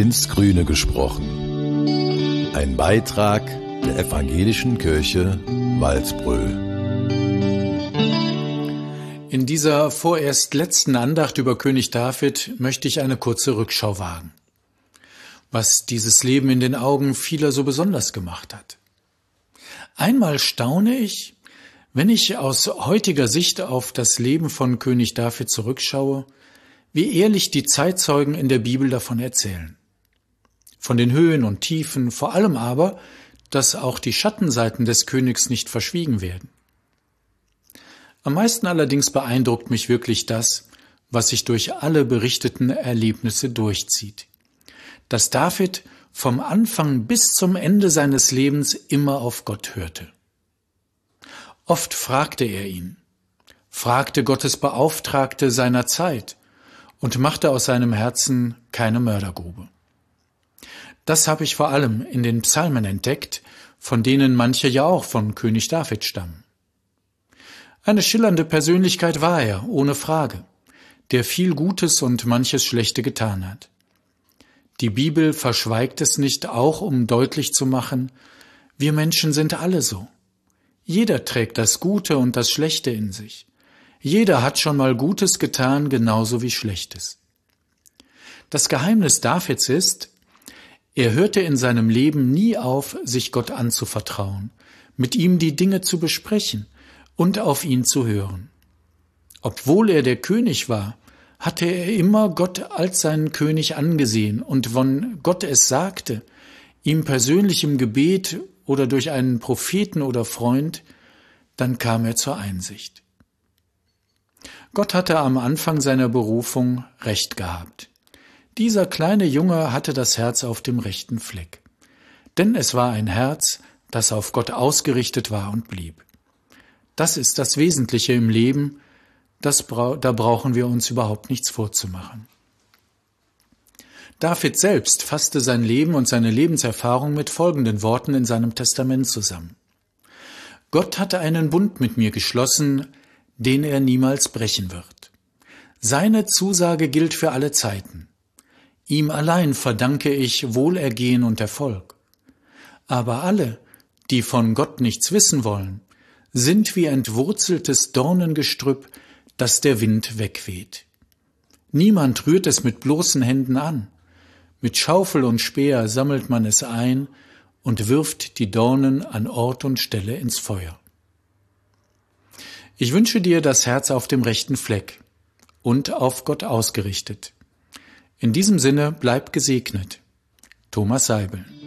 ins Grüne gesprochen. Ein Beitrag der Evangelischen Kirche Waldbröl. In dieser vorerst letzten Andacht über König David möchte ich eine kurze Rückschau wagen, was dieses Leben in den Augen vieler so besonders gemacht hat. Einmal staune ich, wenn ich aus heutiger Sicht auf das Leben von König David zurückschaue, wie ehrlich die Zeitzeugen in der Bibel davon erzählen. Von den Höhen und Tiefen, vor allem aber, dass auch die Schattenseiten des Königs nicht verschwiegen werden. Am meisten allerdings beeindruckt mich wirklich das, was sich durch alle berichteten Erlebnisse durchzieht. Dass David vom Anfang bis zum Ende seines Lebens immer auf Gott hörte. Oft fragte er ihn, fragte Gottes Beauftragte seiner Zeit und machte aus seinem Herzen keine Mördergrube. Das habe ich vor allem in den Psalmen entdeckt, von denen manche ja auch von König David stammen. Eine schillernde Persönlichkeit war er, ohne Frage, der viel Gutes und manches Schlechte getan hat. Die Bibel verschweigt es nicht, auch um deutlich zu machen, wir Menschen sind alle so. Jeder trägt das Gute und das Schlechte in sich. Jeder hat schon mal Gutes getan, genauso wie Schlechtes. Das Geheimnis Davids ist, er hörte in seinem Leben nie auf, sich Gott anzuvertrauen, mit ihm die Dinge zu besprechen und auf ihn zu hören. Obwohl er der König war, hatte er immer Gott als seinen König angesehen und wenn Gott es sagte, ihm persönlich im Gebet oder durch einen Propheten oder Freund, dann kam er zur Einsicht. Gott hatte am Anfang seiner Berufung Recht gehabt. Dieser kleine Junge hatte das Herz auf dem rechten Fleck. Denn es war ein Herz, das auf Gott ausgerichtet war und blieb. Das ist das Wesentliche im Leben, da brauchen wir uns überhaupt nichts vorzumachen. David selbst fasste sein Leben und seine Lebenserfahrung mit folgenden Worten in seinem Testament zusammen. Gott hatte einen Bund mit mir geschlossen, den er niemals brechen wird. Seine Zusage gilt für alle Zeiten. Ihm allein verdanke ich Wohlergehen und Erfolg. Aber alle, die von Gott nichts wissen wollen, sind wie entwurzeltes Dornengestrüpp, das der Wind wegweht. Niemand rührt es mit bloßen Händen an. Mit Schaufel und Speer sammelt man es ein und wirft die Dornen an Ort und Stelle ins Feuer. Ich wünsche dir das Herz auf dem rechten Fleck und auf Gott ausgerichtet. In diesem Sinne bleib gesegnet. Thomas Seibel.